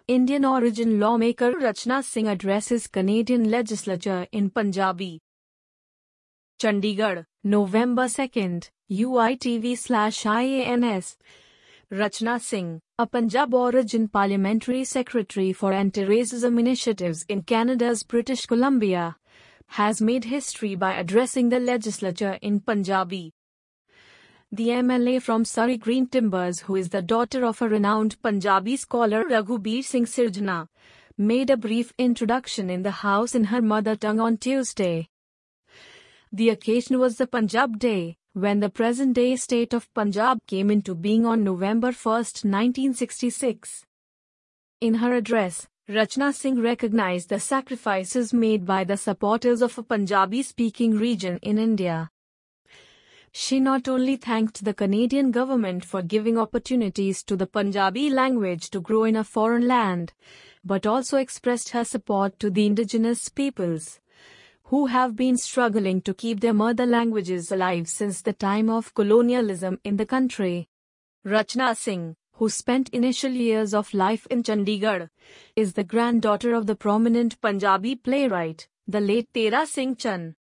Indian-origin lawmaker Rachna Singh addresses Canadian legislature in Punjabi. Chandigarh, November 2, UITV/IANS. Rachna Singh, a Punjab-origin parliamentary secretary for anti-racism initiatives in Canada's British Columbia, has made history by addressing the legislature in Punjabi. The MLA from Surrey Green Timbers, who is the daughter of a renowned Punjabi scholar Raghubir Singh Sirjana, made a brief introduction in the House in her mother tongue on Tuesday. The occasion was the Punjab Day, when the present-day state of Punjab came into being on November 1, 1966. In her address, Rachna Singh recognized the sacrifices made by the supporters of a Punjabi-speaking region in India. She not only thanked the Canadian government for giving opportunities to the Punjabi language to grow in a foreign land, but also expressed her support to the indigenous peoples, who have been struggling to keep their mother languages alive since the time of colonialism in the country. Rachna Singh, who spent initial years of life in Chandigarh, is the granddaughter of the prominent Punjabi playwright, the late Tera Singh Chand.